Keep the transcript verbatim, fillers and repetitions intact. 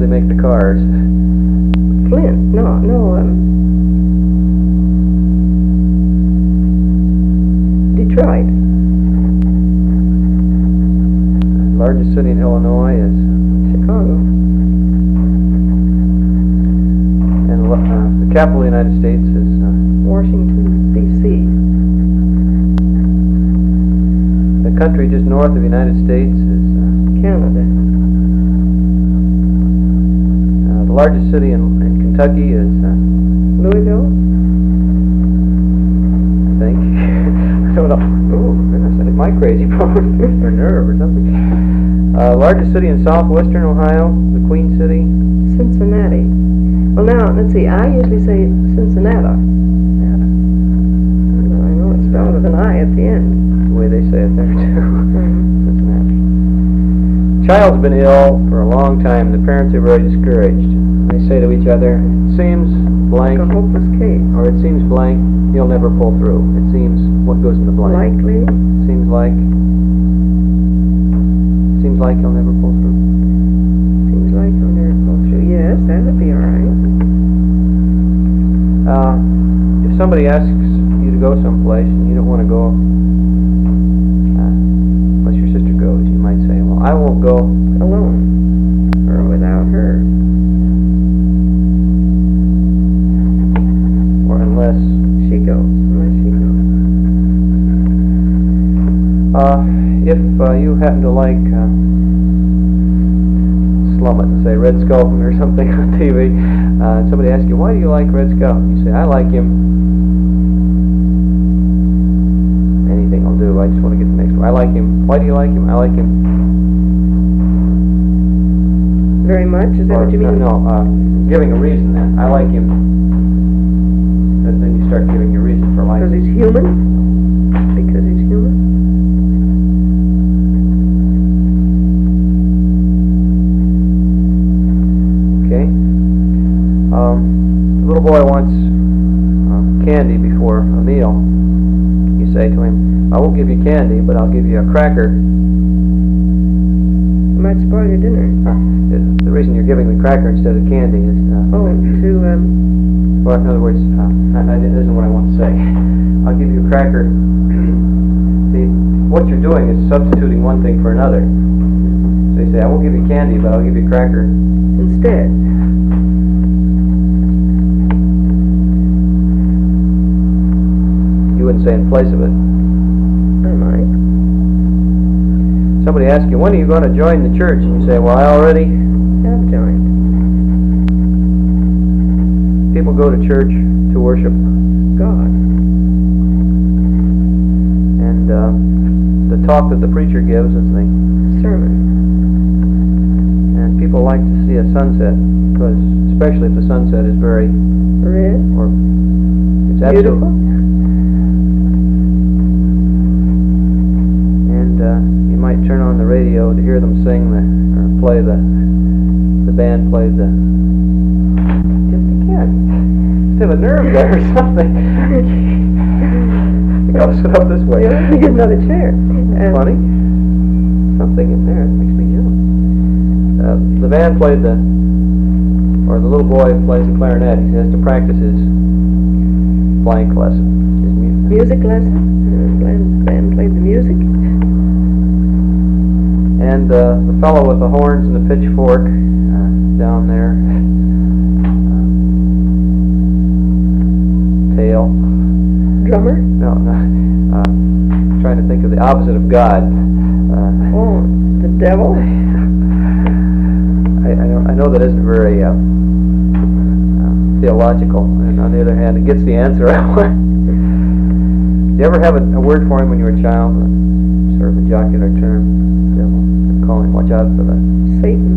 they make the cars? Flint. No, no. Um, Detroit. The largest city in Illinois is Chicago. And uh, the capital of the United States is uh, Washington, D C The country just north of the United States is uh, Canada. Uh, the largest city in, in Kentucky is uh, Louisville. I think. I don't know. Oh goodness, I think my crazy phone or nerve or something. Uh, largest city in southwestern Ohio, the Queen City. Cincinnati. Well, now let's see. I usually say Cincinnati. Yeah, I know it's spelled with an I at the end. the way they say it there too. Mm-hmm. Cincinnati. Child's been ill for a long time. The parents are very discouraged. They say to each other, "It seems blank," Like a hopeless case. or "It seems blank. He'll never pull through." It seems what goes in the blank. Likely. Seems like. Seems like he'll never pull through. Seems like I'll never pull through. Yes, that'd be all right. Uh, if somebody asks you to go someplace and you don't want to go, uh, unless your sister goes, you might say, "Well, I won't go." Alone. Or without her. Or unless. She goes. Unless she goes. Uh, if uh, you happen to like uh, slum it and say Red Skelton or something on T V, uh, somebody asks you, "Why do you like Red Skelton?" You say, "I like him." Anything will do. I just want to get the next one. I like him. Why do you like him? I like him. Very much? Is that Or, what you mean? No, no uh, giving a reason then. I like him. And then you start giving your reason for liking Because him. he's human? Because he's human? Okay. Um, the little boy wants uh, candy before a meal. You say to him, "I won't give you candy, but I'll give you a cracker." It might spoil your dinner. Uh, the reason you're giving the cracker instead of candy is, uh, Oh, to, um... well, in other words, uh, I, I, this isn't what I want to say. I'll give you a cracker. The, what you're doing is substituting one thing for another. So you say, "I won't give you candy, but I'll give you a cracker." instead. You wouldn't say in place of it. I might. Somebody asks you, "When are you going to join the church?" And you say, "Well, I already..." Have joined. People go to church to worship, God. and uh, the talk that the preacher gives is the... Sermon. And people like to see a sunset, because especially if the sunset is very... Red. or it's Beautiful. absolute. And uh, you might turn on the radio to hear them sing the, or play the, the band play the, just a kid. Still a nerve there or something. You gotta sit up this way. Yeah, get another chair. Um, Funny. Something in there that makes me jump. Uh, the band played the, or the little boy plays the clarinet. He has to practice his blank lesson, his music. Music lesson. Uh, Glenn, Glenn played the music. And uh, the fellow with the horns and the pitchfork uh, down there, uh, tail. Drummer. No, no. Uh, trying to think of the opposite of God. Uh, Oh, the devil. I, I, know, I know that isn't very uh, uh, theological, and on the other hand, it gets the answer I want. Do you ever have a, a word for him when you were a child? Sort of a jocular term, devil. Call him, watch out for the Satan.